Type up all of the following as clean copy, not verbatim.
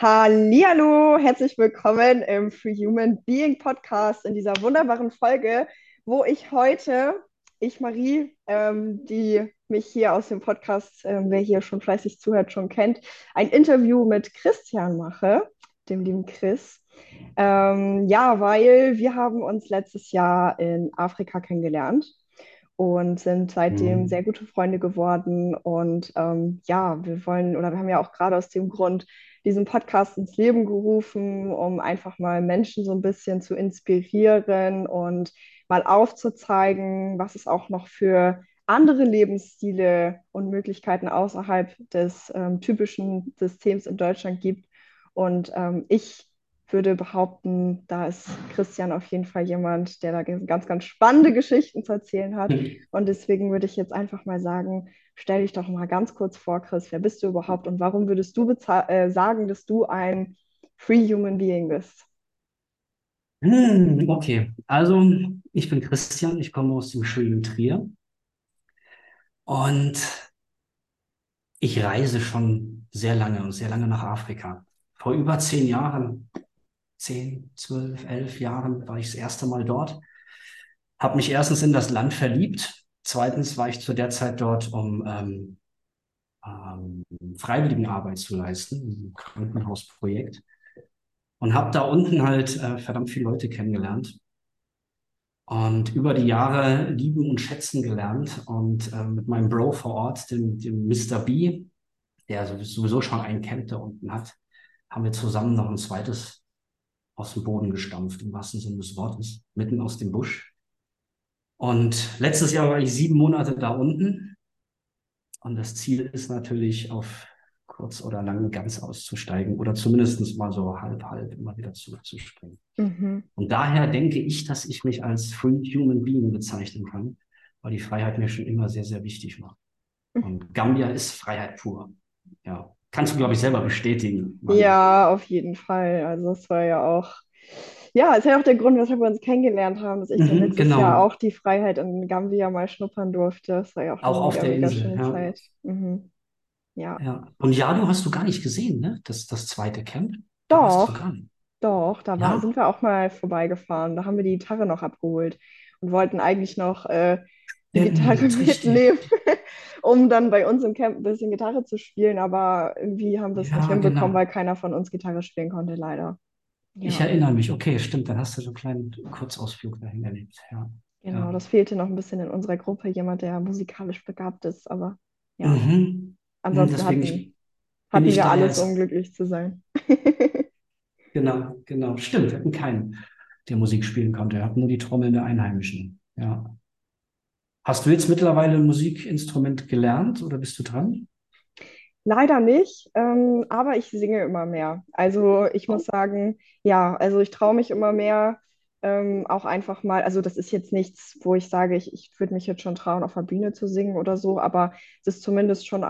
Hallihallo, herzlich willkommen im Free Human Being Podcast in dieser wunderbaren Folge, wo ich heute, ich Marie, die mich hier aus dem Podcast, wer hier schon fleißig zuhört, schon kennt, ein Interview mit Christian mache, dem lieben Chris. Ja, weil wir haben uns letztes Jahr in Afrika kennengelernt und sind seitdem Mhm. sehr gute Freunde geworden. Und ja, wir wollen, oder wir haben ja auch gerade aus dem Grund diesen Podcast ins Leben gerufen, um einfach mal Menschen so ein bisschen zu inspirieren und mal aufzuzeigen, was es auch noch für andere Lebensstile und Möglichkeiten außerhalb des typischen Systems in Deutschland gibt. Und ich würde behaupten, da ist Christian auf jeden Fall jemand, der da ganz, ganz spannende Geschichten zu erzählen hat. Und deswegen würde ich jetzt einfach mal sagen, stell dich doch mal ganz kurz vor, Chris. Wer bist du überhaupt und warum würdest du sagen, dass du ein Free Human Being bist? Okay, also ich bin Christian, ich komme aus dem schönen Trier und ich reise schon sehr lange und sehr lange nach Afrika. Vor über 10 Jahren, 10, 12, 11 Jahren war ich das erste Mal dort, habe mich erstens in das Land verliebt, zweitens war ich zu der Zeit dort, um Freiwilligenarbeit zu leisten, ein Krankenhausprojekt und habe da unten halt verdammt viele Leute kennengelernt. Und über die Jahre lieben und schätzen gelernt. Und mit meinem Bro vor Ort, dem Mr. B, der sowieso schon einen Camp da unten hat, haben wir zusammen noch ein zweites aus dem Boden gestampft, im wahrsten Sinne des Wortes, mitten aus dem Busch. Und letztes Jahr war ich 7 Monate da unten. Und das Ziel ist natürlich, auf kurz oder lang ganz auszusteigen oder zumindest mal so halb, halb immer wieder zurückzuspringen. Mhm. Und daher denke ich, dass ich mich als Free Human Being bezeichnen kann, weil die Freiheit mir schon immer sehr, sehr wichtig war. Und Gambia ist Freiheit pur. Ja. Kannst du, glaube ich, selber bestätigen, Marie. Ja, auf jeden Fall. Also es war ja auch, ja, ist ja auch der Grund, weshalb wir uns kennengelernt haben, dass ich dann Mhm, letztes Jahr genau. auch die Freiheit in Gambia mal schnuppern durfte. Das war ja auch eine Auch auf mega, der mega Insel. schöne Ja. Zeit. Mhm. Ja. Ja. Und Jado hast du gar nicht gesehen, ne? Das zweite Camp. Da warst du Doch, gar nicht. doch, sind Ja, wir auch mal vorbeigefahren. Da haben wir die Gitarre noch abgeholt und wollten eigentlich noch die Gitarre stimmt, richtig. mitnehmen, um dann bei uns im Camp ein bisschen Gitarre zu spielen. Aber irgendwie haben wir es nicht Ja, hinbekommen, weil genau. keiner von uns Gitarre spielen konnte, leider. Ich Ja, erinnere mich. Okay, stimmt. Dann hast du so einen kleinen Kurzausflug dahin erlebt. Ja. genau, Ja. das fehlte noch ein bisschen in unserer Gruppe, jemand, der musikalisch begabt ist. Aber ja, Mhm. ansonsten Deswegen bin hatten ich wir da alles, um jetzt. glücklich zu sein. Genau, genau. Stimmt, wir hatten keinen, der Musik spielen konnte. Wir hatten nur die Trommeln der Einheimischen. Ja. Hast du jetzt mittlerweile ein Musikinstrument gelernt oder bist du dran? Leider nicht, aber ich singe immer mehr. Also ich muss Oh. sagen, ja, also ich traue mich immer mehr, auch einfach mal, also das ist jetzt nichts, wo ich sage, ich würde mich jetzt schon trauen, auf der Bühne zu singen oder so, aber es ist zumindest schon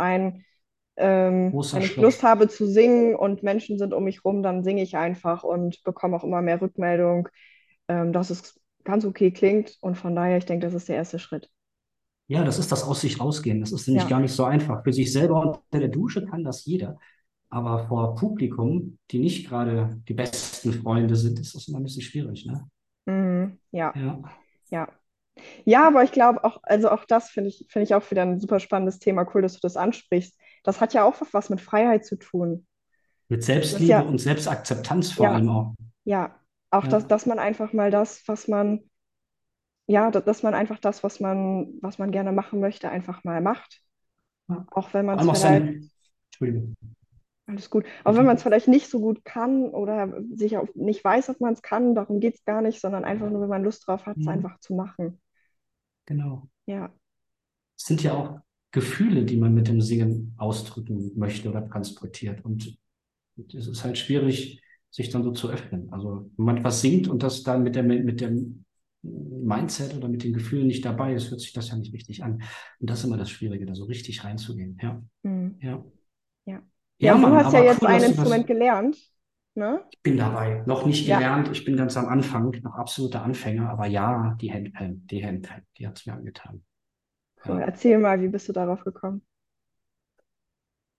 Großer wenn ich Lust Schritt. habe zu singen und Menschen sind um mich rum, dann singe ich einfach und bekomme auch immer mehr Rückmeldung, dass es ganz okay klingt und von daher, ich denke, das ist der erste Schritt. Ja, das ist das Aus sich rausgehen. Das ist nämlich Ja. gar nicht so einfach. Für sich selber unter der Dusche kann das jeder. Aber vor Publikum, die nicht gerade die besten Freunde sind, ist das immer ein bisschen schwierig, ne? Mhm. Ja, Ja. ja. Ja, aber ich glaube auch, also auch das finde ich auch wieder ein super spannendes Thema. Cool, dass du das ansprichst. Das hat ja auch was mit Freiheit zu tun. Mit Das ist Selbstliebe ja, und Selbstakzeptanz vor ja, allem auch. ja, auch das, Ja. dass man einfach mal das, was man, ja, dass man einfach das, was man gerne machen möchte, einfach mal macht. Ja. Auch wenn man Vor es allem auch vielleicht, seine, Entschuldigung, alles gut, auch wenn bitte. man es vielleicht nicht so gut kann oder sich auch nicht weiß, ob man es kann, darum geht es gar nicht, sondern einfach nur, wenn man Lust drauf hat, es Mhm. einfach zu machen. Genau. Ja, Es sind ja auch Gefühle, die man mit dem Singen ausdrücken möchte oder transportiert. Und es ist halt schwierig, sich dann so zu öffnen. Also wenn man etwas singt und das dann mit dem Mindset oder mit den Gefühlen nicht dabei ist, hört sich das ja nicht richtig an. Und das ist immer das Schwierige, da so richtig reinzugehen. Ja, mhm. ja. Ja. Ja, Ja, und du Mann, hast ja aber jetzt cool, ein dass du das. Instrument gelernt, ne? Ich bin dabei. Noch nicht Ja, gelernt. Ich bin ganz am Anfang, noch absoluter Anfänger. Aber ja, die Handpan, die hat es mir angetan. cool. Ja. Erzähl mal, wie bist du darauf gekommen?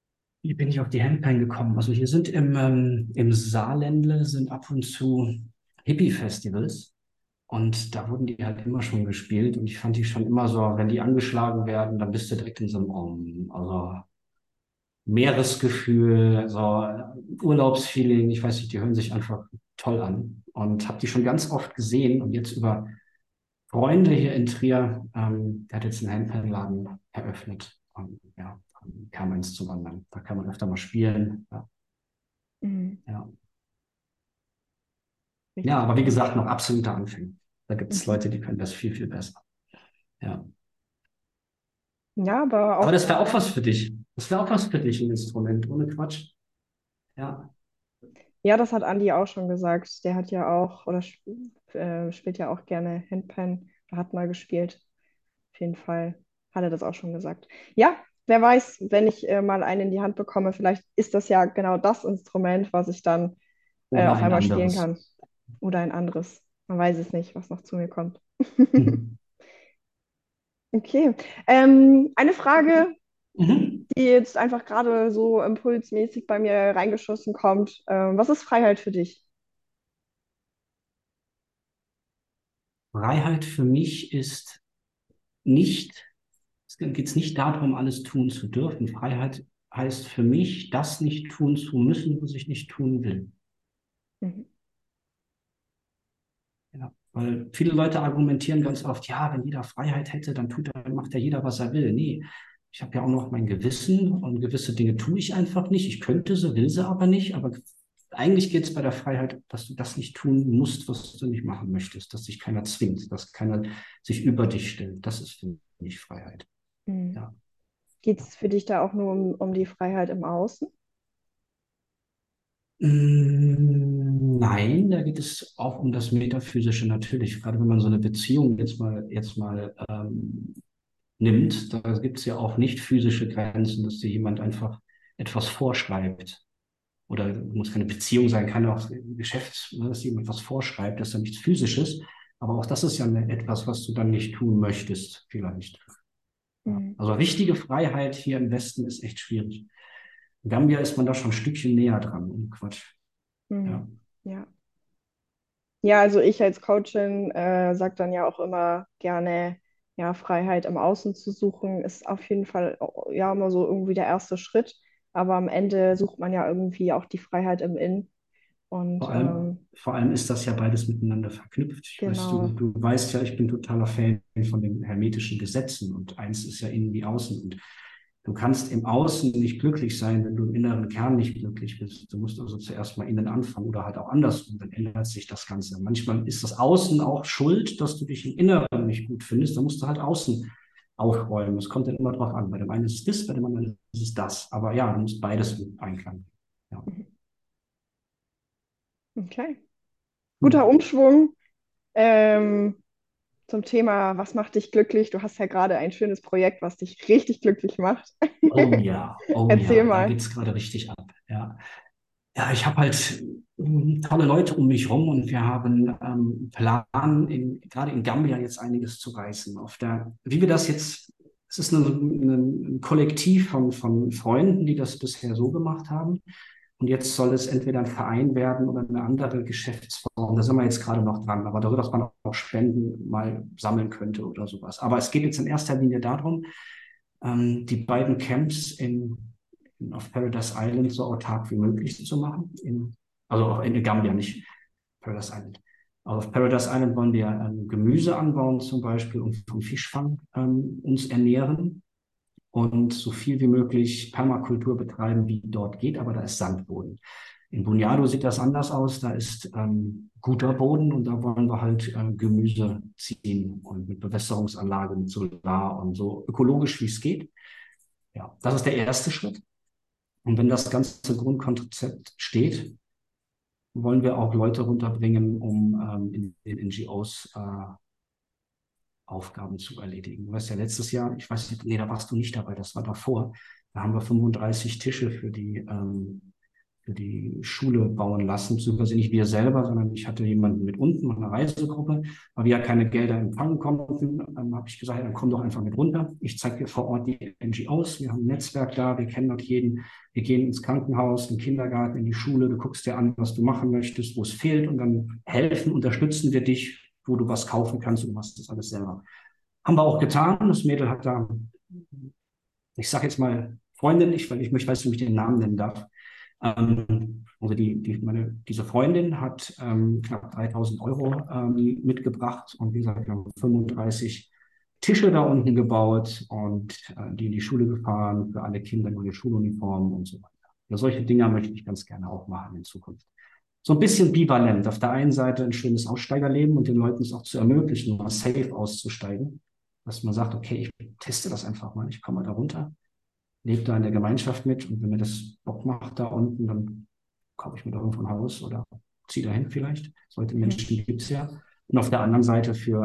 Wie bin ich auf die Handpan gekommen? Also hier sind im Saarländle sind ab und zu Hippie-Festivals und da wurden die halt immer schon gespielt und ich fand die schon immer so, wenn die angeschlagen werden, dann bist du direkt in so einem also Meeresgefühl, so Urlaubsfeeling. Ich weiß nicht, die hören sich einfach toll an und habe die schon ganz oft gesehen und jetzt über Freunde hier in Trier, der hat jetzt einen Handpan-Laden eröffnet. Und ja, dann kam eins zum anderen. Da kann man öfter mal spielen. Ja, Mhm. ja. Ja, Richtig aber wie cool. gesagt, noch absolute Anfänger. Da gibt es Mhm. Leute, die können das viel, viel besser. Ja. Ja, aber Aber auch das wäre auch gerade. was für dich. Das wäre auch was für dich, ein Instrument, ohne Quatsch. Ja. Ja, das hat Andi auch schon gesagt. Der hat ja auch oder spielt ja auch gerne Handpan oder hat mal gespielt. Auf jeden Fall hat er das auch schon gesagt. Ja, wer weiß, wenn ich mal einen in die Hand bekomme, vielleicht ist das ja genau das Instrument, was ich dann Oder auf ein einmal spielen anderes. kann. Oder ein anderes. Man weiß es nicht, was noch zu mir kommt. Mhm. Okay. Eine Frage, Mhm. die jetzt einfach gerade so impulsmäßig bei mir reingeschossen kommt. Was ist Freiheit für dich? Freiheit für mich ist nicht, es geht jetzt nicht darum, alles tun zu dürfen. Freiheit heißt für mich, das nicht tun zu müssen, was ich nicht tun will. Mhm. Ja, weil viele Leute argumentieren ganz oft, ja, wenn jeder Freiheit hätte, dann macht ja jeder, was er will. Nee, ich habe ja auch noch mein Gewissen und gewisse Dinge tue ich einfach nicht. Ich könnte sie, will sie aber nicht. Aber eigentlich geht es bei der Freiheit, dass du das nicht tun musst, was du nicht machen möchtest, dass dich keiner zwingt, dass keiner sich über dich stellt. Das ist für mich Freiheit. Mhm. Ja. Geht es für dich da auch nur um die Freiheit im Außen? Nein, da geht es auch um das Metaphysische natürlich. Gerade wenn man so eine Beziehung jetzt mal nimmt, da gibt es ja auch nicht physische Grenzen, dass dir jemand einfach etwas vorschreibt. Oder muss keine Beziehung sein, kann auch Geschäfts, ne, dass jemand was vorschreibt, das ist ja nichts Physisches. Aber auch das ist ja etwas, was du dann nicht tun möchtest, vielleicht. Ja. Mhm. Also richtige Freiheit hier im Westen ist echt schwierig. In Gambia ist man da schon ein Stückchen näher dran. Quatsch. Ja. Mhm. Ja. Ja, also ich als Coachin sage dann ja auch immer gerne, ja, Freiheit im Außen zu suchen, ist auf jeden Fall ja immer so irgendwie der erste Schritt. Aber am Ende sucht man ja irgendwie auch die Freiheit im Innen. Und Vor allem ist das ja beides miteinander verknüpft. Ich weiß, genau. du weißt ja, ich bin totaler Fan von den hermetischen Gesetzen und eins ist ja innen wie außen. Und du kannst im Außen nicht glücklich sein, wenn du im inneren Kern nicht glücklich bist. Du musst also zuerst mal innen anfangen oder halt auch andersrum, dann ändert sich das Ganze. Manchmal ist das Außen auch schuld, dass du dich im Inneren nicht gut findest. Da musst du halt außen aufräumen. Es kommt dann immer drauf an. Bei dem einen ist es das, bei dem anderen ist es das. Aber ja, du musst beides in Einklang. Ja. Mhm. Okay. Guter Hm. Umschwung. Ähm, zum Thema, was macht dich glücklich? Du hast ja gerade ein schönes Projekt, was dich richtig glücklich macht. Oh Erzähl ja, da mal. geht's gerade richtig ab. Ja, ja, ich habe halt tolle Leute um mich rum und wir haben Plan, gerade in Gambia jetzt einiges zu reißen. Wie wir das jetzt, es ist ein Kollektiv von Freunden, die das bisher so gemacht haben. Und jetzt soll es entweder ein Verein werden oder eine andere Geschäftsform. Da sind wir jetzt gerade noch dran, aber darüber, dass man auch Spenden mal sammeln könnte oder sowas. Aber es geht jetzt in erster Linie darum, die beiden Camps auf Paradise Island so autark wie möglich zu machen. Also auch in Gambia, nicht Paradise Island. Aber auf Paradise Island wollen wir Gemüse anbauen zum Beispiel und vom Fischfang uns ernähren und so viel wie möglich Permakultur betreiben, wie dort geht, aber da ist Sandboden. In Bunyado sieht das anders aus, da ist guter Boden und da wollen wir halt Gemüse ziehen und mit Bewässerungsanlage, mit Solar und so ökologisch wie es geht. Ja, das ist der erste Schritt. Und wenn das ganze Grundkonzept steht, wollen wir auch Leute runterbringen, um in den NGOs Aufgaben zu erledigen. Du weißt ja, letztes Jahr, ich weiß nicht, nee, da warst du nicht dabei, das war davor, da haben wir 35 Tische für die Schule bauen lassen, beziehungsweise nicht wir selber, sondern ich hatte jemanden mit unten, eine Reisegruppe, weil wir ja keine Gelder empfangen konnten, habe ich gesagt, ja, dann komm doch einfach mit runter. Ich zeige dir vor Ort die NGOs, wir haben ein Netzwerk da, wir kennen dort jeden, wir gehen ins Krankenhaus, in den Kindergarten, in die Schule, du guckst dir an, was du machen möchtest, wo es fehlt und dann helfen, unterstützen wir dich, wo du was kaufen kannst und du machst das alles selber. Haben wir auch getan. Das Mädel hat da, ich sage jetzt mal Freundin, weil ich möchte, weiß nicht, ob ich den Namen nennen darf. Also diese Freundin hat knapp 3.000 € mitgebracht und wie gesagt, wir haben 35 Tische da unten gebaut und die in die Schule gefahren, für alle Kinder neue Schuluniformen und so weiter. Ja, solche Dinge möchte ich ganz gerne auch machen in Zukunft. So ein bisschen bivalent. Auf der einen Seite ein schönes Aussteigerleben und den Leuten es auch zu ermöglichen, mal safe auszusteigen. Dass man sagt, okay, ich teste das einfach mal, ich komme mal da runter, lebe da in der Gemeinschaft mit und wenn mir das Bock macht da unten, dann kaufe ich mir da irgendwo ein Haus oder ziehe dahin vielleicht. Solche Mhm. Menschen gibt es ja. Und auf der anderen Seite für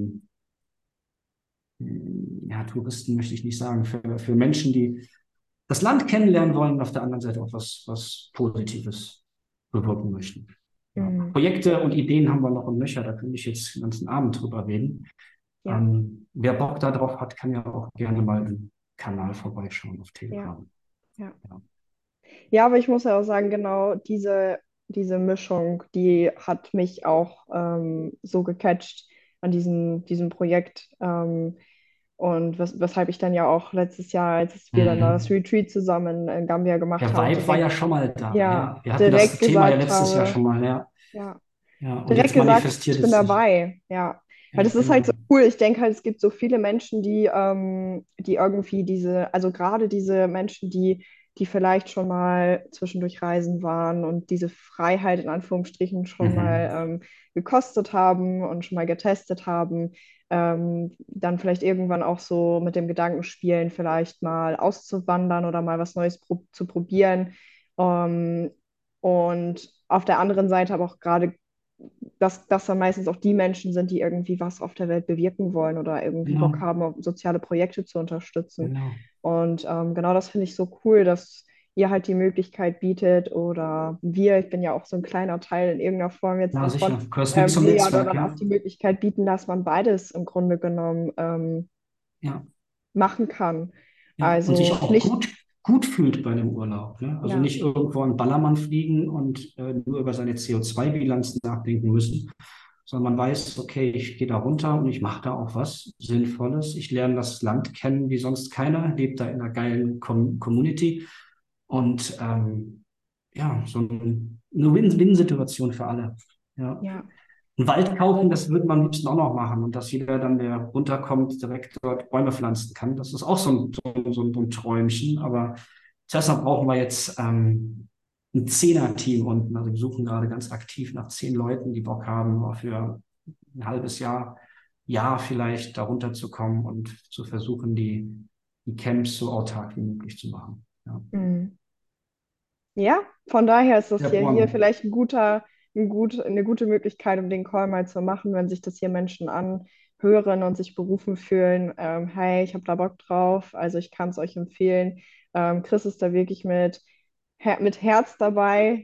ja, Touristen möchte ich nicht sagen, für Menschen, die das Land kennenlernen wollen und auf der anderen Seite auch was Positives bewirken möchten. Ja. Mhm. Projekte und Ideen haben wir noch im Löcher, da könnte ich jetzt den ganzen Abend drüber reden. Ja, Wer Bock darauf hat, kann ja auch gerne mal im Kanal vorbeischauen auf ja, Telegram. ja. Ja, Ja, aber ich muss ja auch sagen, genau diese Mischung, die hat mich auch so gecatcht an diesem Projekt. Und weshalb ich dann ja auch letztes Jahr, als wir dann das mhm. Retreat zusammen in Gambia gemacht Der haben, Vibe war ja direkt, schon mal da. ja, Ja. Wir hatten das direkt Thema ja gesagt letztes Jahr habe, schon mal. Ja, ja, ja. Und direkt jetzt gesagt, manifestiert ich bin es sich. dabei, ja. Weil Ja, das ist halt so genau. cool. Ich denke halt, es gibt so viele Menschen, die irgendwie also gerade diese Menschen, die vielleicht schon mal zwischendurch reisen waren und diese Freiheit in Anführungsstrichen schon mal Mhm. gekostet haben und schon mal getestet haben, dann vielleicht irgendwann auch so mit dem Gedanken spielen, vielleicht mal auszuwandern oder mal was Neues zu probieren. Ähm, und auf der anderen Seite aber auch gerade dass das dann meistens auch die Menschen sind, die irgendwie was auf der Welt bewirken wollen oder irgendwie Bock Genau. haben, auf soziale Projekte zu unterstützen. Genau. Und genau das finde ich so cool, dass ihr halt die Möglichkeit bietet oder ich bin ja auch so ein kleiner Teil in irgendeiner Form jetzt Ja, davon, sicher. Gehörst mit zum wir ja Netzwerk, dann auch ja? die Möglichkeit bieten, dass man beides im Grunde genommen Ja. machen kann. Ja. Und sich Also auch nicht, gut fühlt bei dem Urlaub. Ne? Also ja, nicht irgendwo an Ballermann fliegen und nur über seine CO2-Bilanz nachdenken müssen, sondern man weiß, okay, ich gehe da runter und ich mache da auch was Sinnvolles. Ich lerne das Land kennen wie sonst keiner, lebe da in einer geilen Community und ja, so eine Win-Win-Situation für alle. Ja. ja, Einen Wald kaufen, das würde man am liebsten auch noch machen und dass jeder dann, der runterkommt, direkt dort Bäume pflanzen kann. Das ist auch so ein Träumchen, aber zuerst mal brauchen wir jetzt ein Zehner-Team unten. Also wir suchen gerade ganz aktiv nach 10 Leuten, die Bock haben, auch für ein halbes Jahr vielleicht da runterzukommen und zu versuchen, die Camps so autark wie möglich zu machen. Ja, mm. Ja, von daher ist das der hier Born. vielleicht eine gute Möglichkeit, um den Call mal zu machen, wenn sich das hier Menschen anhören und sich berufen fühlen. Hey, ich habe da Bock drauf, also ich kann es euch empfehlen. Chris ist da wirklich mit Herz dabei.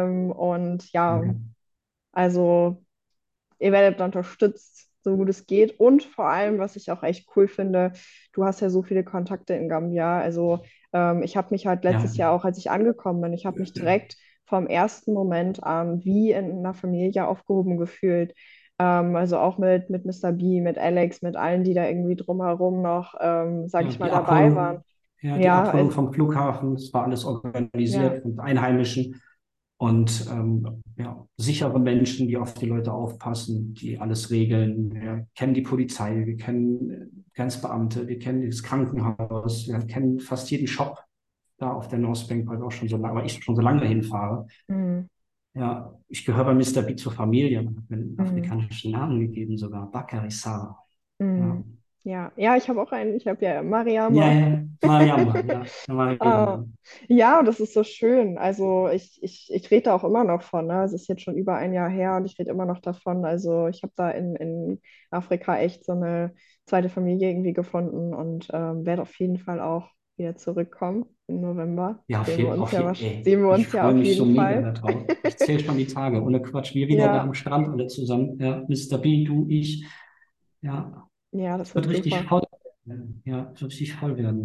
Und ja, Danke. also ihr werdet unterstützt, so gut es geht. Und vor allem, was ich auch echt cool finde, du hast ja so viele Kontakte in Gambia. Also ich habe mich halt Ja, letztes Jahr auch, als ich angekommen bin, ich habe mich direkt vom ersten Moment an wie in einer Familie aufgehoben gefühlt. Also auch mit Mr. B, mit Alex, mit allen, die da irgendwie drumherum noch, sage ja, ich mal, dabei waren. Die Ja, Abholung vom Flughafen, es war alles ja, organisiert mit Einheimischen und ja, sichere Menschen, die auf die Leute aufpassen, die alles regeln. Wir kennen die Polizei, wir kennen Grenzbeamte, wir kennen das Krankenhaus, wir kennen fast jeden Shop da auf der North Bank, weil ich schon so lange hinfahre. mm, Ja, ich gehöre bei Mister B zur Familie, man hat mir einen mm, afrikanischen Namen gegeben sogar, Bakary Sarr. mm. Ja. Ja, ja, ich habe auch einen, ich habe ja Ja, Mariama. ja, Mariam, ja, Ah, Mariam. ja, das ist so schön. Also ich rede da auch immer noch von. Ne? Es ist jetzt schon über ein Jahr her und ich rede immer noch davon. Also ich habe da in Afrika echt so eine zweite Familie irgendwie gefunden und werde auf jeden Fall auch wieder zurückkommen im November. Ja, ey, Sehen wir ich uns ja freue auf mich so jeden mega Fall. darauf. Ich zähle schon die Tage, ohne Quatsch. Wir wieder da am Ja, Strand alle zusammen. Ja, Mr. B, du, ich. Ja, ja, das es wird wird richtig super. voll werden. Ja, es wird richtig voll werden.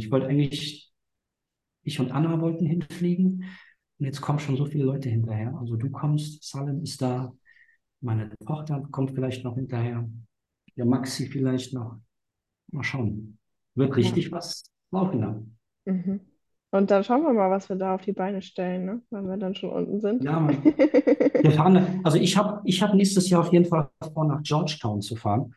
Ich und Anna wollten hinfliegen und jetzt kommen schon so viele Leute hinterher. Also du kommst, Salim ist da, meine Tochter kommt vielleicht noch hinterher, der Maxi vielleicht noch. Mal schauen. Wird Ja. richtig was laufen da. Mhm. Und dann schauen wir mal, was wir da auf die Beine stellen, ne? Wenn wir dann schon unten sind. Ja, wir fahren, also ich hab nächstes Jahr auf jeden Fall vor, nach Georgetown zu fahren.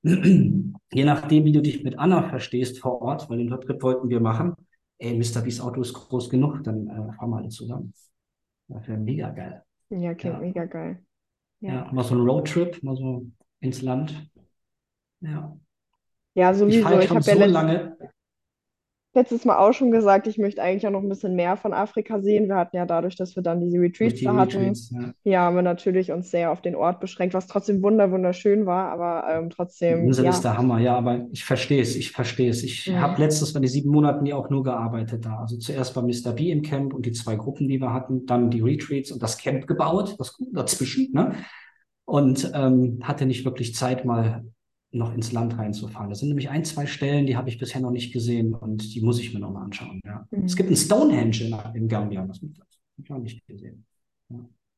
Je nachdem, wie du dich mit Anna verstehst vor Ort, weil den Trip wollten wir machen. Ey, Mr. Beast Auto ist groß genug, dann fahren wir alle zusammen. Das wäre mega geil. Ja, klingt Ja, mega geil. Ja. ja, mal so ein Roadtrip, mal so ins Land. Ja, Ja, ich fahre sowieso. jetzt Ich schon habe ja so lange letztes Mal auch schon gesagt, ich möchte eigentlich auch noch ein bisschen mehr von Afrika sehen. Wir hatten ja dadurch, dass wir dann diese durch Retreats die da hatten, Retreats. Ja. ja, haben wir natürlich uns sehr auf den Ort beschränkt, was trotzdem wunderschön war, aber Die trotzdem, Insel ist ja. der Hammer, ja, aber ich verstehe es, ich verstehe es. Ich habe Mhm. letztes bei den 7 Monaten ja auch nur gearbeitet da. Also zuerst bei Mr. B im Camp und die 2 Gruppen, die wir hatten, dann die Retreats und das Camp gebaut, das dazwischen, ne? Und hatte nicht wirklich Zeit, mal noch ins Land reinzufahren. Das sind nämlich 1, 2 Stellen, die habe ich bisher noch nicht gesehen und die muss ich mir noch mal anschauen, ja. Es gibt Mhm. ein Stonehenge in Gambia, das habe ich noch nicht gesehen. Ja.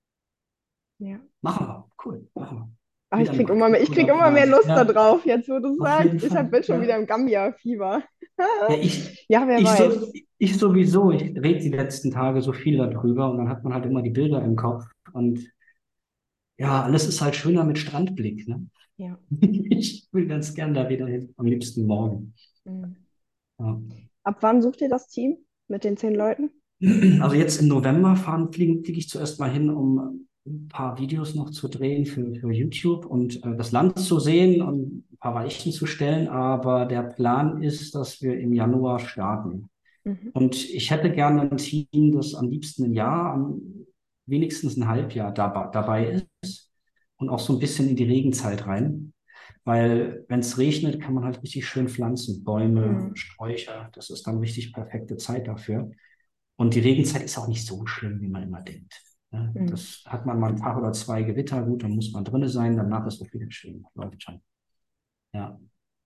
Ja. Machen wir, cool, machen wir. Ach, Wieder ein ich krieg guter immer mehr Plan. Lust da Ja, drauf, jetzt wo du auf sagst. jeden Fall, Bin schon wieder ja. im Gambia-Fieber. Ja, ich, Ja, wer ich, weiß. so, ich sowieso, ich rede die letzten Tage so viel darüber und dann hat man halt immer die Bilder im Kopf und ja, alles ist halt schöner mit Strandblick, ne? Ja. Ich will ganz gern da wieder hin, am liebsten morgen. Mhm. Ja. Ab wann sucht ihr das Team mit den 10 Leuten? Also jetzt im November fliege ich zuerst mal hin, um ein paar Videos noch zu drehen für YouTube und das Land zu sehen und ein paar Weichen zu stellen. Aber der Plan ist, dass wir im Januar starten. Mhm. Und ich hätte gerne ein Team, das am liebsten ein Jahr, am wenigstens ein Halbjahr dabei ist und auch so ein bisschen in die Regenzeit rein. Weil wenn es regnet, kann man halt richtig schön pflanzen, Bäume, Mhm. Sträucher. Das ist dann richtig perfekte Zeit dafür. Und die Regenzeit ist auch nicht so schlimm, wie man immer denkt. Ja, Mhm. das hat man mal einen Tag oder 2 Gewitter, gut, dann muss man drinne sein, danach ist es wieder schön, läuft schon. Ja,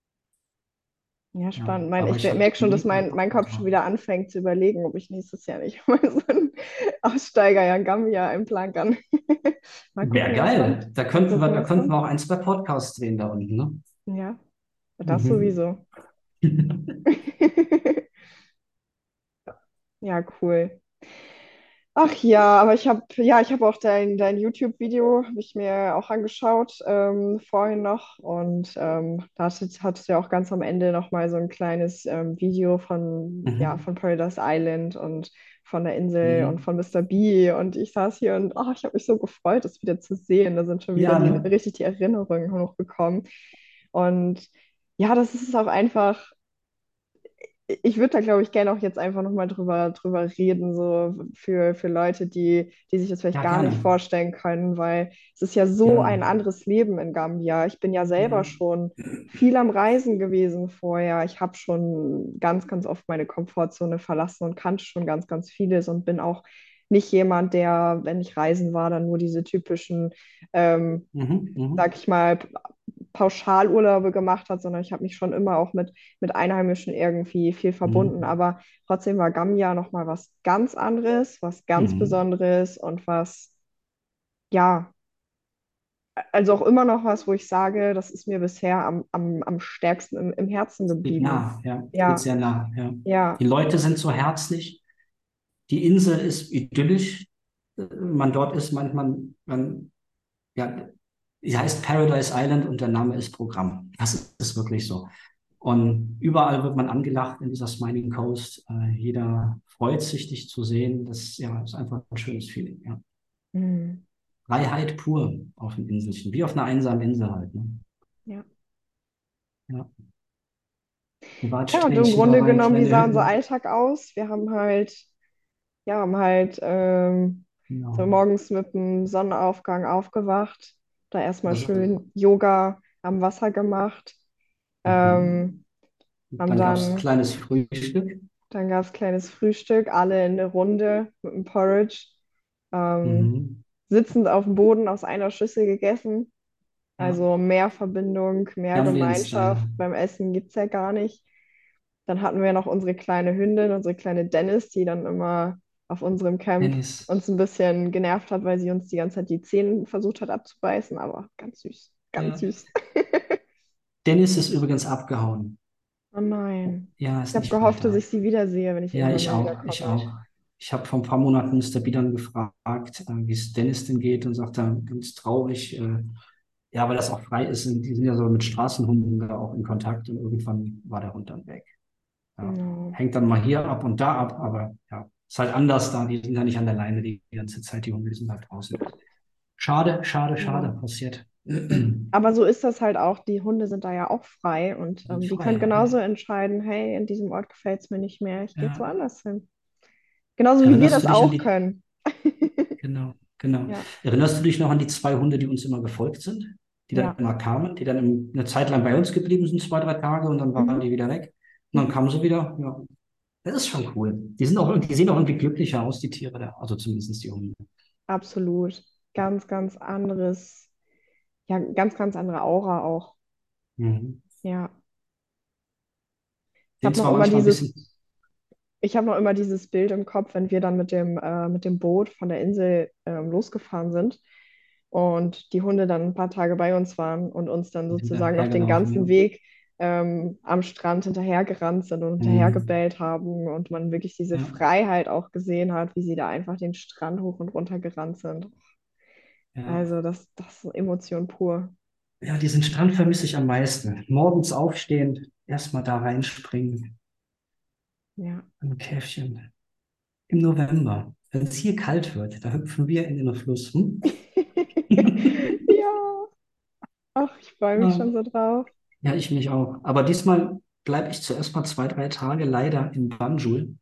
Ja, ja, spannend. aber Ich ich habe merke schon, dass mega mein Bock Kopf schon drauf. wieder anfängt zu überlegen, ob ich nächstes Jahr nicht mal so einen Aussteiger ja Gambia einplanen kann. Mal Wäre gucken, geil. Da mal könnten wir, gucken, da was könnten kommt. wir auch 1, 2 Podcasts drehen da unten, ne? Ja, das Mhm. sowieso. Ja, cool. Ach ja, aber ich habe auch dein YouTube-Video, habe ich mir auch angeschaut, vorhin noch. Und da hattest du ja auch ganz am Ende nochmal so ein kleines Video Mhm. von Paradise Island und von der Insel und Mhm. von Mr. B. Und ich saß hier und ich habe mich so gefreut, das wieder zu sehen. Da sind schon wieder Ja, ne? richtig die Erinnerungen hochgekommen. Und ja, das ist auch einfach. Ich würde da, glaube ich, gerne auch jetzt einfach nochmal drüber reden, so für Leute, die sich das vielleicht Ja, gar nicht gerne. vorstellen können, weil es ist ja so ein Gerne. anderes Leben in Gambia. Ich bin ja selber Ja. schon viel am Reisen gewesen vorher. Ich habe schon ganz oft meine Komfortzone verlassen und kannte schon ganz vieles und bin auch nicht jemand, der, wenn ich reisen war, dann nur diese typischen Mhm. sag Mhm. ich mal, Pauschalurlaube gemacht hat, sondern ich habe mich schon immer auch mit Einheimischen irgendwie viel verbunden. Mhm. Aber trotzdem war Gambia nochmal was ganz anderes, was ganz Mhm. Besonderes und was, ja, also auch immer noch was, wo ich sage, das ist mir bisher am stärksten im Herzen Geht geblieben. nah, ja. Geht Ja, sehr nah, ja. ja. Die Leute sind so herzlich. Die Insel ist idyllisch. Man dort ist manchmal, ja, sie heißt Paradise Island und der Name ist Programm. Das ist wirklich so. Und überall wird man angelacht in dieser Smiling Coast. Jeder freut sich, dich zu sehen. Das ja, ist einfach ein schönes Feeling. Ja. Hm, Freiheit pur auf dem Inselchen, wie auf einer einsamen Insel halt. Ne? ja. Ja. Ja, und im Privatsträndchen Grunde dabei, genommen, wie kleine sah unser Hütten. Alltag aus? Haben halt so Ja. morgens mit dem Sonnenaufgang aufgewacht, da erstmal Das, schön Yoga am Wasser gemacht, mhm. ähm, haben Dann gab es ein dann, kleines Frühstück. Dann gab es kleines Frühstück, alle in der Runde mit dem Porridge, ähm, Mhm. sitzend auf dem Boden aus einer Schüssel gegessen. Ja, Also mehr Verbindung, mehr Gambia-Style. Gemeinschaft beim Essen gibt es ja gar nicht. Dann hatten wir noch unsere kleine Hündin, unsere kleine Dennis, die dann immer auf unserem Camp Dennis. uns ein bisschen genervt hat, weil sie uns die ganze Zeit die Zähne versucht hat abzubeißen, aber ganz süß, ganz Ja. süß. Dennis ist übrigens abgehauen. Oh nein. Ja, Ich ist habe nicht mehr gehofft, dass da. ich sie wiedersehe, wenn ich Ja, irgendwann ich mal auch, ich wiederkomme. auch. Ich habe vor ein paar Monaten Mr. Biedern gefragt, wie es Dennis denn geht und sagte ganz traurig, ja, weil das auch frei ist, die sind ja so mit Straßenhunden da auch in Kontakt und irgendwann war der Hund dann weg. Ja. No. Hängt dann mal hier ab und da ab, aber ja, ist halt anders da, die sind ja nicht an der Leine die ganze Zeit, die Hunde, die sind halt draußen. Schade, schade, schade, Ja. passiert. Ja. Aber so ist das halt auch. Die Hunde sind da ja auch frei und Sind die können frei, genauso ja. entscheiden, hey, in diesem Ort gefällt es mir nicht mehr, ich gehe jetzt Ja. woanders hin. Genauso wie wir Erinnerst das du dich an auch die, können. genau, genau. Ja, Erinnerst du dich noch an die zwei Hunde, die uns immer gefolgt sind? Die dann ja. immer kamen, die dann eine Zeit lang bei uns geblieben sind, 2, 3 Tage und dann waren Mhm. die wieder weg. Und dann Mhm. kamen sie wieder. Ja, das ist schon cool. Die sind auch, die sehen auch irgendwie glücklicher aus, die Tiere da. Also zumindest die Hunde. Absolut. Ganz, ganz anderes, ja, ganz, ganz andere Aura auch. Mhm. Ja. Ich Sind habe noch zwar immer manchmal ein dieses, bisschen, ich habe noch immer dieses Bild im Kopf, wenn wir dann mit dem Boot von der Insel losgefahren sind und die Hunde dann ein paar Tage bei uns waren und uns dann die sind da sozusagen noch den hergelaufen, ganzen ja. Weg am Strand hinterhergerannt sind und Mhm. hinterhergebellt haben und man wirklich diese Ja, Freiheit auch gesehen hat, wie sie da einfach den Strand hoch und runter gerannt sind. ja. Also das ist Emotion pur. Ja, diesen Strand vermisse ich am meisten. Morgens aufstehen, erstmal da reinspringen, Ja. ein Käfchen. Im November, wenn es hier kalt wird, da hüpfen wir in den Fluss. Hm? Ja, ach, ich freue mich Ja. schon so drauf. Ja, ich mich auch. Aber diesmal bleibe ich zuerst mal 2, 3 Tage leider in Banjul.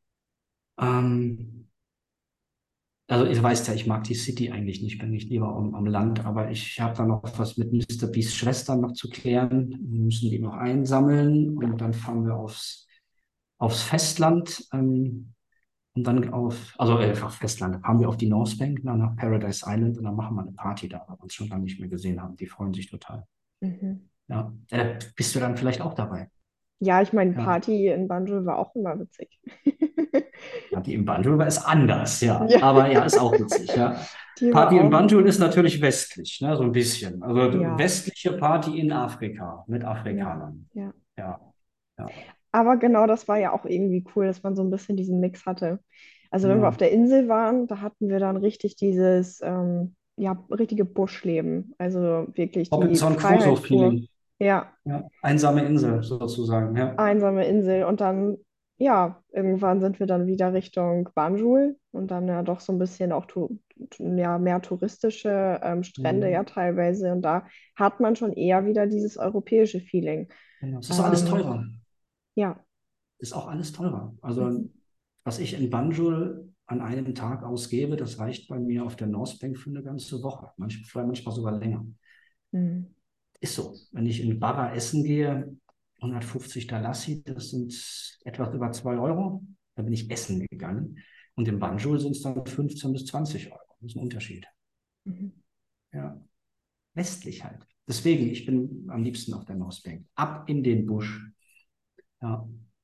Ähm, also ihr weißt ja, ich mag die City eigentlich nicht, bin ich lieber am Land, aber ich habe da noch was mit Mister Beasts Schwestern noch zu klären. Wir müssen die noch einsammeln und dann fahren wir aufs Festland. Und dann auf Festland, da fahren wir auf die North Bank, nach Paradise Island und dann machen wir eine Party da, weil wir uns schon lange nicht mehr gesehen haben. Die freuen sich total. Mhm. Ja, bist du dann vielleicht auch dabei? Ja, ich meine, Ja, Party in Banjul war auch immer witzig. Party im Banjul ist anders, ja. Ja, Aber ja, ist auch witzig, ja. die war Party im auch Banjul ist witzig. natürlich westlich, ne, so ein bisschen. Also Ja, westliche Party in Afrika mit ja, Afrikanern. ja. Ja, ja, Aber genau das war ja auch irgendwie cool, dass man so ein bisschen diesen Mix hatte. Also wenn wir auf genau. der Insel waren, da hatten wir dann richtig dieses, ja, richtige Buschleben. Also wirklich die Robinson Freiheit pur. Crusoe-Feeling. Ja, Ja, einsame Insel sozusagen, ja. einsame Insel. Und dann, ja, irgendwann sind wir dann wieder Richtung Banjul und dann ja doch so ein bisschen auch ja, mehr touristische Strände ja Mhm. teilweise. Und da hat man schon eher wieder dieses europäische Feeling. Genau. Es ist auch alles Ähm, teurer. ja. Ist auch alles teurer. Also, Mhm. was ich in Banjul an einem Tag ausgebe, das reicht bei mir auf der North Bank für eine ganze Woche. Manchmal sogar länger. Mhm. Ist so. Wenn ich in Barra essen gehe, 150 Dalassi, das sind etwas über 2 Euro. Da bin ich essen gegangen. Und in Banjul sind es dann 15 bis 20 Euro. Das ist ein Unterschied. Mhm. Ja, westlich halt. Deswegen, ich bin am liebsten auf der North Bank. Ab in den Busch. Ja,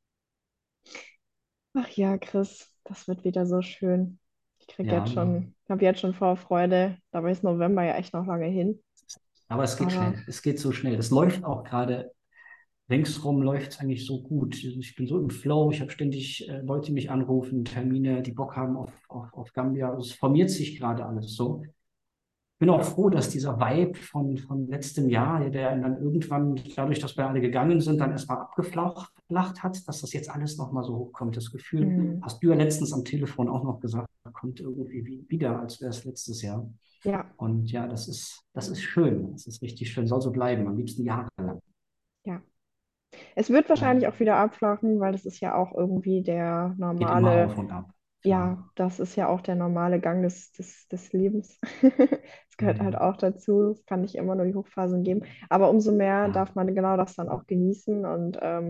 Ach ja, Chris, das wird wieder so schön. ja. Habe jetzt schon Vorfreude. Dabei ist November ja echt noch lange hin. Aber es geht Aber schnell. Es geht so schnell. Es läuft auch gerade ringsrum läuft es eigentlich so gut. Ich bin so im Flow, ich habe ständig Leute, die mich anrufen, Termine, die Bock haben auf Gambia. Also es formiert sich gerade alles so. Bin auch froh, dass dieser Vibe von letztem Jahr, der dann irgendwann, dadurch, dass wir alle gegangen sind, dann erstmal abgeflacht hat, dass das jetzt alles nochmal so hochkommt. Das Gefühl, mm, hast du ja letztens am Telefon auch noch gesagt, kommt irgendwie wieder, als wäre es letztes Jahr. ja, Und ja, das ist schön. Das ist richtig schön. Soll so bleiben. Am liebsten jahrelang. ja. Es wird Ja. wahrscheinlich auch wieder abflachen, weil das ist ja auch irgendwie der Geht immer normale, auf und ab, ja, klar. das ist ja auch der normale Gang des Lebens. Es gehört halt Mhm. auch dazu. Es kann nicht immer nur die Hochphasen geben. Aber umso mehr Ja, darf man genau das dann auch genießen und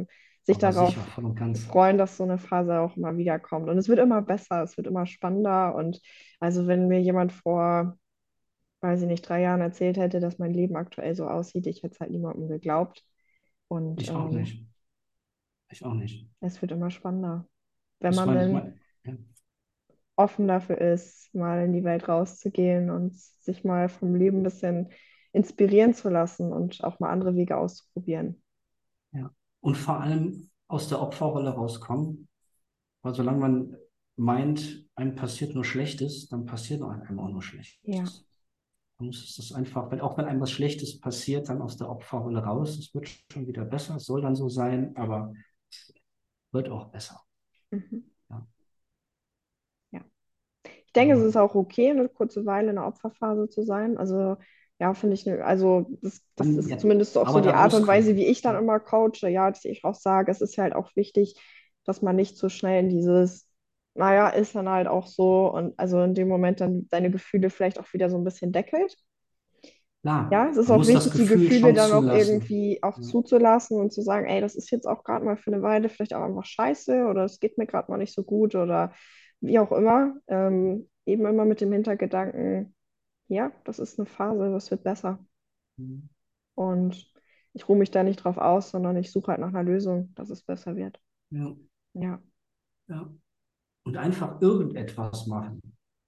sich Aber sicher, darauf voll und ganz. freuen, dass so eine Phase auch immer wieder kommt. Und es wird immer besser, es wird immer spannender. Und also wenn mir jemand vor, weiß ich nicht, 3 Jahren erzählt hätte, dass mein Leben aktuell so aussieht, ich hätte es halt niemandem geglaubt. Und Ich auch nicht. Ich auch nicht. es wird immer spannender, wenn Ich man meine, dann ja, offen dafür ist, mal in die Welt rauszugehen und sich mal vom Leben ein bisschen inspirieren zu lassen und auch mal andere Wege auszuprobieren. ja. Und vor allem aus der Opferrolle rauskommen, weil solange man meint, einem passiert nur Schlechtes, dann passiert einem auch nur Ja. Schlechtes. Man muss das einfach, auch wenn einem was Schlechtes passiert, dann aus der Opferrolle raus. Es wird schon wieder besser, es soll dann so sein, aber wird auch besser. Mhm. Ja, Ja. Ich denke, es aber ist auch okay, eine kurze Weile in der Opferphase zu sein. Also, ja, finde ich, also das ist ja, zumindest auch so aber die da Art und Weise, rauskommen. wie ich dann Ja. immer coache. Ja, dass ich auch sage, es ist halt auch wichtig, dass man nicht so schnell in dieses, naja, ist dann halt auch so und also in dem Moment dann seine Gefühle vielleicht auch wieder so ein bisschen deckelt. Klar, Ja, es ist man auch muss das wichtig, die Gefühl Gefühle schon dann auch zulassen. irgendwie auch Ja. zuzulassen und zu sagen, ey, das ist jetzt auch gerade mal für eine Weile vielleicht auch einfach scheiße oder es geht mir gerade mal nicht so gut oder wie auch immer. Eben immer mit dem Hintergedanken, ja, das ist eine Phase, das wird besser. Und ich ruhe mich da nicht drauf aus, sondern ich suche halt nach einer Lösung, dass es besser wird. Ja, Ja. ja. Und einfach irgendetwas machen.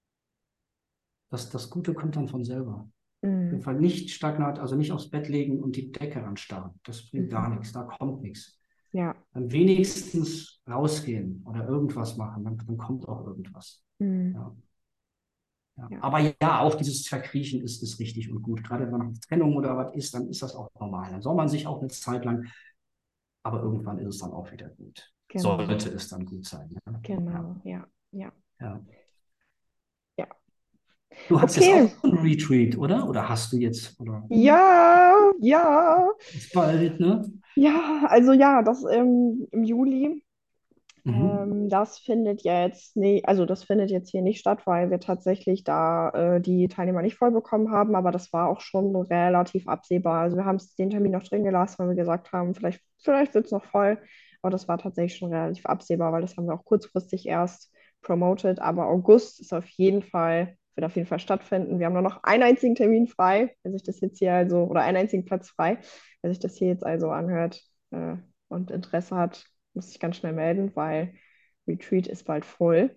Das Gute kommt dann von selber. Auf jeden Mhm. Fall nicht stagnant, also nicht aufs Bett legen und die Decke anstarren. Das bringt Mhm. gar nichts, da kommt nichts. Ja. Dann wenigstens rausgehen oder irgendwas machen, dann kommt auch irgendwas. Mhm. Ja, ja. Ja. Aber ja, auch dieses Verkriechen ist richtig und gut. Gerade wenn man eine Trennung oder was ist, dann ist das auch normal. Dann soll man sich auch eine Zeit lang, aber irgendwann ist es dann auch wieder gut. Genau. Sollte es dann gut sein. Ne? Ja, Genau. Ja. Ja. ja. Ja. Du hast jetzt Okay. auch ein Retreat, oder? Oder hast du jetzt, oder Ja. Ja. ist bald, ne? Ja, also ja, das im Juli, Mhm. das findet jetzt, nee, also das findet jetzt hier nicht statt, weil wir tatsächlich da die Teilnehmer nicht voll bekommen haben, aber das war auch schon relativ absehbar. Also wir haben den Termin noch drin gelassen, weil wir gesagt haben, vielleicht wird es noch voll, aber das war tatsächlich schon relativ absehbar, weil das haben wir auch kurzfristig erst promoted, aber August ist auf jeden Fall, wird auf jeden Fall stattfinden. Wir haben nur noch einen einzigen Termin frei, wenn sich das jetzt hier also, oder einen einzigen Platz frei. Wer sich das hier jetzt also anhört und Interesse hat, muss sich ganz schnell melden, weil Retreat ist bald voll.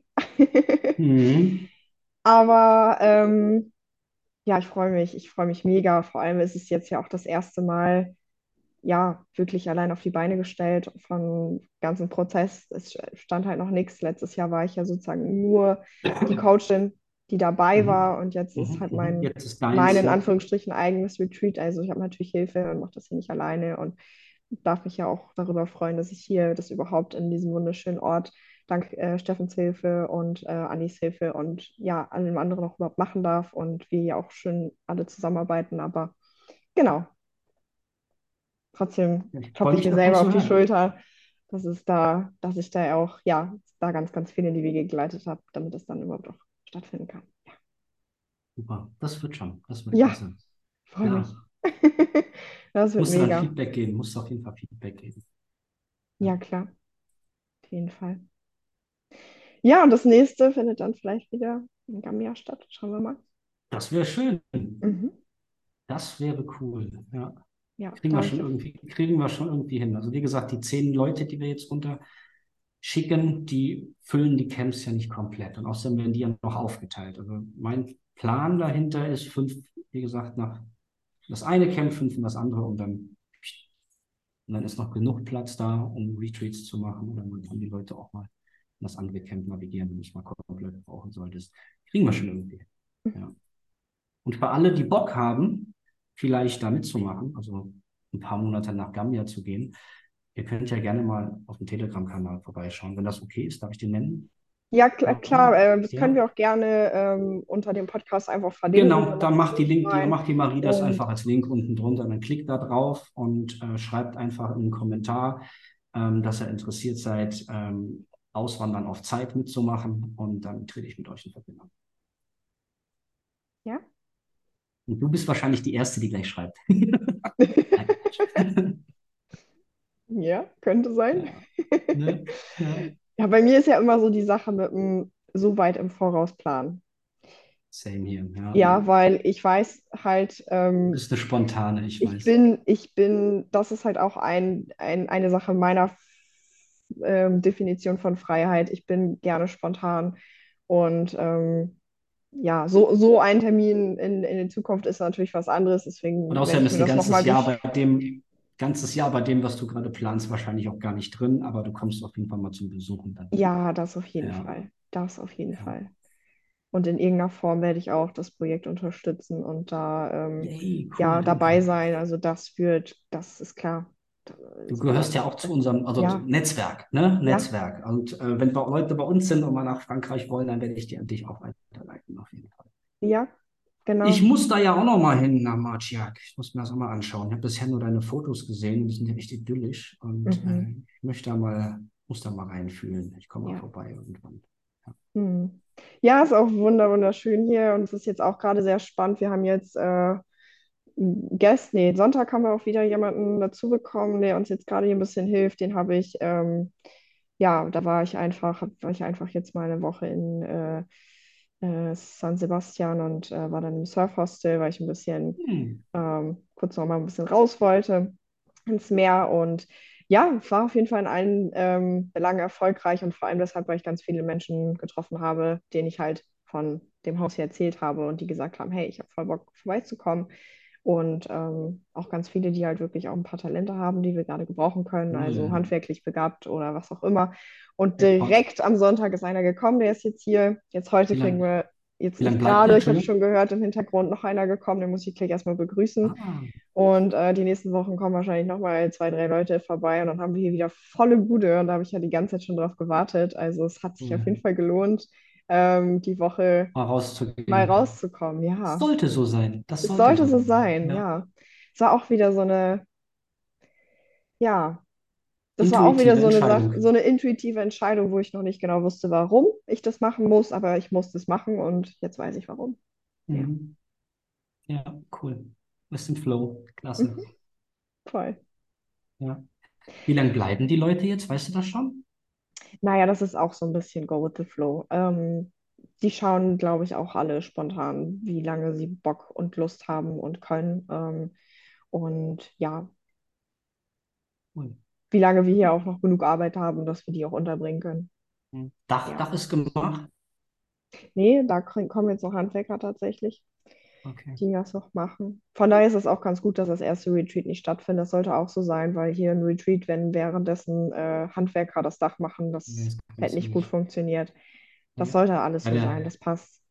Mhm. Aber ja, ich freue mich mega. Vor allem ist es jetzt ja auch das erste Mal, ja, wirklich allein auf die Beine gestellt vom ganzen Prozess. Es stand halt noch nichts. Letztes Jahr war ich ja sozusagen nur die Coachin, die dabei Mhm. war und jetzt ist Mhm. halt Mhm. Jetzt ist mein deins, in ja. Anführungsstrichen eigenes Retreat. Also ich habe natürlich Hilfe und mache das hier nicht alleine und darf mich ja auch darüber freuen, dass ich hier das überhaupt in diesem wunderschönen Ort dank Steffens Hilfe und Annis Hilfe und ja, allem anderen auch überhaupt machen darf und wir ja auch schön alle zusammenarbeiten. Aber genau, trotzdem Ich freue klopfe ich mich mir davon selber auf zu die hören. Schulter, dass ich da auch, ja, da ganz, ganz viel in die Wege geleitet habe, damit es dann überhaupt auch stattfinden kann. Super, das wird schon. Das wird Ja, klasse. freue mich. Ja. Das wird Musst du dann mega. Feedback geben, musst du auf jeden Fall Feedback geben. Ja. Ja, klar, auf jeden Fall. Ja, und das nächste findet dann vielleicht wieder in Gambia statt. Schauen wir mal. Das wäre schön. Mhm. Das wäre cool. Ja. Ja, da habe ich auch. Kriegen wir schon irgendwie hin. Also wie gesagt, die 10 Leute, die wir jetzt runter schicken, die füllen die Camps ja nicht komplett. Und außerdem werden die ja noch aufgeteilt. Also mein Plan dahinter ist 5, wie gesagt, nach das eine Camp, 5 in das andere und dann ist noch genug Platz da, um Retreats zu machen. Und dann können die Leute auch mal in das andere Camp navigieren, wenn du es mal komplett brauchen solltest. Kriegen wir schon irgendwie. Ja. Und für alle, die Bock haben, vielleicht da mitzumachen, also ein paar Monate nach Gambia zu gehen, ihr könnt ja gerne mal auf dem Telegram-Kanal vorbeischauen. Wenn das okay ist, darf ich den nennen? Ja, klar, Marie? das können Ja? wir auch gerne unter dem Podcast einfach verlinken, Genau, wenn das dann für macht die dich Link, die, rein. macht die Marie das Und einfach als Link unten drunter. Dann klickt da drauf und schreibt einfach in einen Kommentar, dass ihr interessiert seid, Auswandern auf Zeit mitzumachen und dann trete ich mit euch in Verbindung. ja, Und du bist wahrscheinlich die Erste, die gleich schreibt. Nein, Quatsch. Ja, könnte sein. Ja, ne? Ja, Ja, bei mir ist ja immer so die Sache mit dem so weit im Voraus planen. same hier. Ja. Ja, weil ich weiß halt, Du bist eine Spontane, ich weiß. das ist halt auch eine Sache meiner Definition von Freiheit. Ich bin gerne spontan und ja, so ein Termin in der Zukunft ist natürlich was anderes, Und deswegen werde außerdem ich mir ist ein das nochmal durch. ganzes Jahr bei dem, was du gerade planst, wahrscheinlich auch gar nicht drin, aber du kommst auf jeden Fall mal zum Besuchen dann. Ja, das auf jeden Ja, Fall. Das auf jeden ja. Fall. Und in irgendeiner Form werde ich auch das Projekt unterstützen und da Yay, cool, ja dabei danke. sein. Also das ist klar. Du Das gehörst gehört ja mit. auch zu unserem, also Ja, Netzwerk, ne? ja, Netzwerk. Und wenn Leute bei uns sind und mal nach Frankreich wollen, dann werde ich dich auch weiterleiten, auf jeden Fall. ja, Ich genau. muss da ja auch noch mal hin nach Marciac. Ich muss mir das auch mal anschauen. Ich habe bisher nur deine Fotos gesehen, die sind ja echt idyllisch. Und Mhm. ich muss da mal reinfühlen. Ich komme mal Ja. vorbei irgendwann. Ja. Hm. Ja, ist auch wunderschön hier und es ist jetzt auch gerade sehr spannend. Wir haben jetzt Sonntag haben wir auch wieder jemanden dazu bekommen, der uns jetzt gerade hier ein bisschen hilft. Den habe ich, ja, da war ich einfach jetzt mal eine Woche in San Sebastian und war dann im Surfhostel, weil ich ein bisschen Hm. kurz noch mal ein bisschen raus wollte ins Meer. Und ja, war auf jeden Fall in allen Belangen erfolgreich und vor allem deshalb, weil ich ganz viele Menschen getroffen habe, denen ich halt von dem Haus hier erzählt habe und die gesagt haben, hey, ich habe voll Bock vorbeizukommen. Und auch ganz viele, die halt wirklich auch ein paar Talente haben, die wir gerade gebrauchen können, also Cool. handwerklich begabt oder was auch immer. Und Jackpot. direkt am Sonntag ist einer gekommen, der ist jetzt hier. Jetzt heute Wie kriegen lang, wir, jetzt wie lang ist bleibt der? gerade, ich habe Entschuldigung. schon gehört, im Hintergrund noch einer gekommen, den muss ich gleich erstmal begrüßen. Ah, Und die nächsten Wochen kommen wahrscheinlich nochmal zwei, drei Leute vorbei und dann haben wir hier wieder volle Bude und da habe ich ja die ganze Zeit schon drauf gewartet. Also es hat sich auf jeden cool. Fall gelohnt, die Woche Mal mal rauszugehen. rauszukommen. Ja, Sollte so sein. Das es sollte sollte so so sein. sein, Ja. ja. Es war auch wieder so eine, ja, das war auch wieder Intuitive So Entscheidung. eine intuitive Entscheidung, wo ich noch nicht genau wusste, warum ich das machen muss, aber ich musste es machen und jetzt weiß ich warum. Ja, Mhm. Ja, cool. Bist im Flow. Klasse. mhm, voll. Ja. Wie lange bleiben die Leute jetzt? Weißt du das schon? Naja, das ist auch so ein bisschen Go with the Flow. Die schauen, glaube ich, auch alle spontan, wie lange sie Bock und Lust haben und können. Und ja, Cool. wie lange wir hier auch noch genug Arbeit haben, dass wir die auch unterbringen können. Mhm. Ja. Dach ist gemacht. Nee, kommen jetzt noch Handwerker tatsächlich, Okay. die das noch machen. Von daher ist es auch ganz gut, dass das erste Retreat nicht stattfindet. Das sollte auch so sein, weil hier ein Retreat, wenn währenddessen Handwerker das Dach machen, Nee, das das hätte nicht gut funktioniert. funktioniert. Das Nee. sollte alles Bei so sein, der, das passt.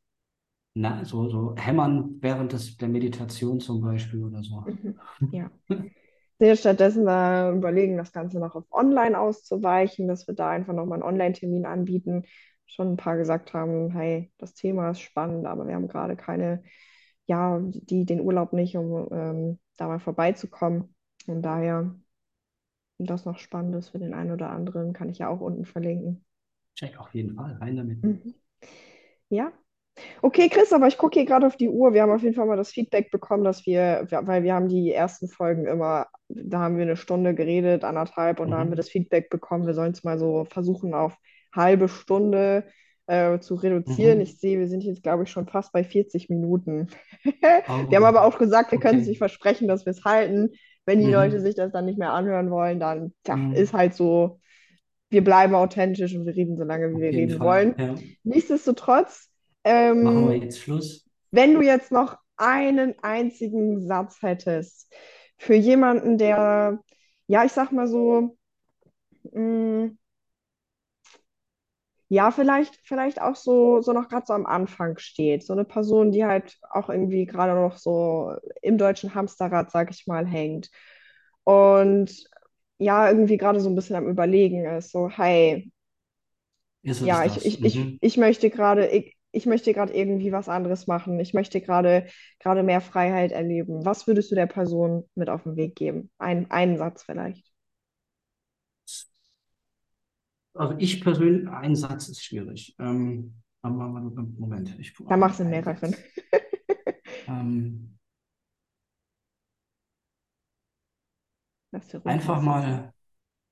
so Hämmern während der Meditation zum Beispiel oder so. Mhm. Ja. Wir stattdessen da überlegen, das Ganze noch auf online auszuweichen, dass wir da einfach nochmal einen Online-Termin anbieten. Schon ein paar gesagt haben, hey, das Thema ist spannend, aber wir haben gerade keine, ja, den Urlaub nicht, um da mal vorbeizukommen. Und daher, wenn das noch spannend ist für den einen oder anderen, kann ich ja auch unten verlinken. Check auf jeden Fall. Rein damit. Mhm. Ja, okay, Chris, aber ich gucke hier gerade auf die Uhr. Wir haben auf jeden Fall mal das Feedback bekommen, weil wir haben die ersten Folgen immer, da haben wir eine Stunde geredet, anderthalb, und da haben wir Mhm. das Feedback bekommen, wir sollen es mal so versuchen, auf halbe Stunde zu reduzieren. Mhm. Ich sehe, wir sind jetzt, glaube ich, schon fast bei 40 Minuten. Wir haben Oh, aber auch gesagt, wir können es okay. nicht versprechen, dass wir es halten. Wenn die Leute Mhm. sich das dann nicht mehr anhören wollen, dann tja, ist Mhm. halt so, wir bleiben authentisch und wir reden so lange, wie Auf wir jeden reden Fall. wollen. Ja. Nichtsdestotrotz, Machen wir ähm, jetzt Schluss. wenn du jetzt noch einen einzigen Satz hättest für jemanden, der, ja, ich sag mal so, mh, ja, vielleicht auch so noch gerade so am Anfang steht. So eine Person, die halt auch irgendwie gerade noch so im deutschen Hamsterrad, sag ich mal, hängt. Und ja, irgendwie gerade so ein bisschen am Überlegen ist, so, hey, Ist es ja, das? Mhm. ich möchte gerade irgendwie was anderes machen. Ich möchte gerade mehr Freiheit erleben. Was würdest du der Person mit auf den Weg geben? Einen Satz vielleicht. Also ich persönlich, ein Satz ist schwierig. Moment, ich Da machst du einen mehreren. Satz. Ähm, Lass dir ruhig ein einfach bisschen Zeit. mal.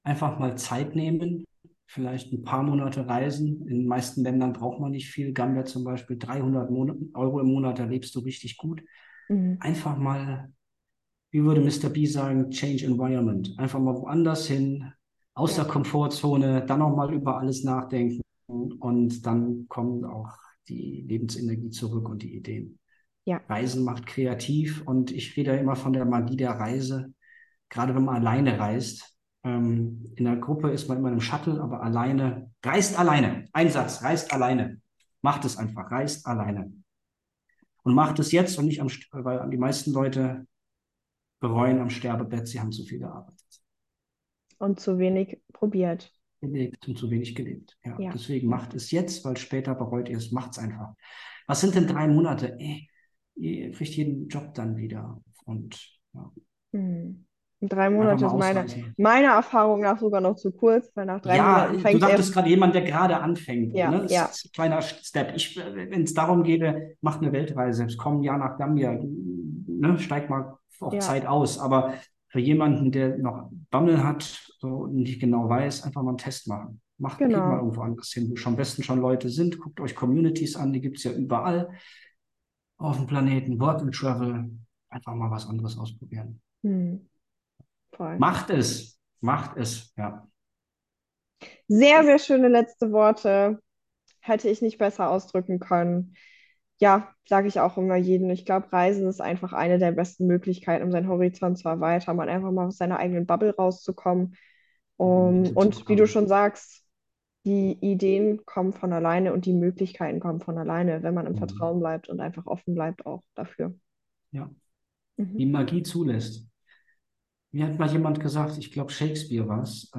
Einfach mal Zeit nehmen, vielleicht ein paar Monate reisen. In den meisten Ländern braucht man nicht viel. Gambia zum Beispiel, 300 Euro im Monat, da lebst du richtig gut. Mhm. Einfach mal, wie würde Mr. B sagen, Change Environment. Einfach mal woanders hin, aus Ja, der Komfortzone, dann auch mal über alles nachdenken und dann kommt auch die Lebensenergie zurück und die Ideen. ja. Reisen macht kreativ und ich rede ja immer von der Magie der Reise. Gerade wenn man alleine reist. In der Gruppe ist man immer im Shuttle, aber alleine, reist alleine. Ein Satz, reist alleine. Macht es einfach, reist alleine. Und macht es jetzt und nicht weil die meisten Leute bereuen am Sterbebett, sie haben zu viel gearbeitet. Und zu wenig probiert. Gelebt und zu wenig gelebt. Ja, Ja, deswegen ja. macht es jetzt, weil später bereut ihr es. Macht es einfach. Was sind denn 3 Monate? Ihr kriegt jeden Job dann wieder. Und ja, Mhm. Und drei einfach Monate mal ist ausreisen. meiner Erfahrung nach sogar noch zu kurz, weil nach drei Ja, Monaten du fängt es sagtest erst. gerade jemand, der gerade anfängt. Ja, Ne? Das ja, ist ein kleiner Step. Wenn es darum geht, macht eine Weltreise. Komm ein Jahr nach Gambia. Ne? Steig mal auf ja, Zeit aus. Aber für jemanden, der noch Bammel hat so, und nicht genau weiß, einfach mal einen Test machen. Geht mal genau. irgendwo anders hin, wo schon am besten schon Leute sind. Guckt euch Communities an, die gibt es ja überall auf dem Planeten. Work and Travel. Einfach mal was anderes ausprobieren. Mhm. Voll. Macht es. Macht es. Ja. Sehr, sehr schöne letzte Worte. Hätte ich nicht besser ausdrücken können. Ja, sage ich auch immer jedem. Ich glaube, Reisen ist einfach eine der besten Möglichkeiten, um seinen Horizont zu erweitern, mal einfach mal aus seiner eigenen Bubble rauszukommen. In die Mitte zu Und wie du kommen. schon sagst, die Ideen kommen von alleine und die Möglichkeiten kommen von alleine, wenn man im Mhm. Vertrauen bleibt und einfach offen bleibt auch dafür. Ja. Die Mhm. Magie zulässt. Mir hat mal jemand gesagt, ich glaube Shakespeare war es,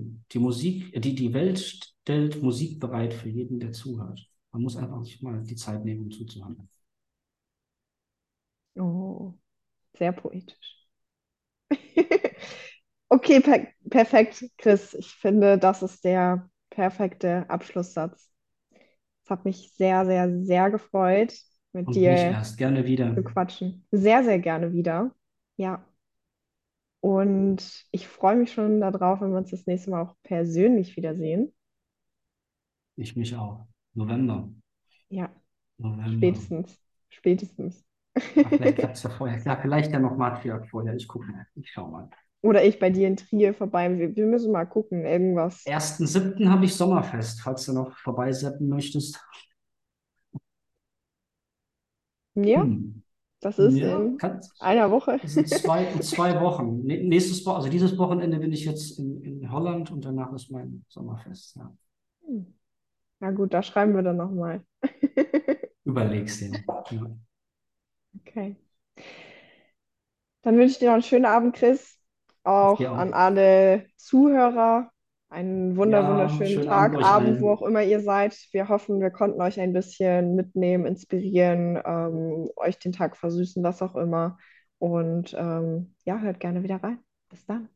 die Welt stellt Musik bereit für jeden, der zuhört. Man muss einfach sich mal die Zeit nehmen, um zuzuhören. Oh, sehr poetisch. Okay, perfekt, Chris. Ich finde, das ist der perfekte Abschlusssatz. Es hat mich sehr, sehr, sehr gefreut, mit Und mich dir erst gerne wieder. zu quatschen. Sehr, sehr gerne wieder. Ja. Und ich freue mich schon darauf, wenn wir uns das nächste Mal auch persönlich wiedersehen. Ich mich auch. November. Ja, November. spätestens. Spätestens. Ah, vielleicht klappt es ja vorher. Ja, vielleicht ja noch Marktfjord vorher. Ich gucke mal. Ich schau mal. Oder ich bei dir in Trier vorbei. Wir müssen mal gucken, irgendwas. 1.7. habe ich Sommerfest, falls du noch vorbeiseppen möchtest. Ja, Hm. das ist Ja, in kannst. einer Woche. Das sind in 2 Wochen. Also dieses Wochenende bin ich jetzt in Holland und danach ist mein Sommerfest. Ja. Hm. Na gut, da schreiben wir dann nochmal. Überleg's dir. Ja. Okay. Dann wünsche ich dir noch einen schönen Abend, Chris. Dir Auch an auch. alle Zuhörer einen Ja, wunderschönen schönen Abend Tag, euch Abend, wo auch allen. immer ihr seid. Wir hoffen, wir konnten euch ein bisschen mitnehmen, inspirieren, euch den Tag versüßen, was auch immer. Und ja, hört gerne wieder rein. Bis dann.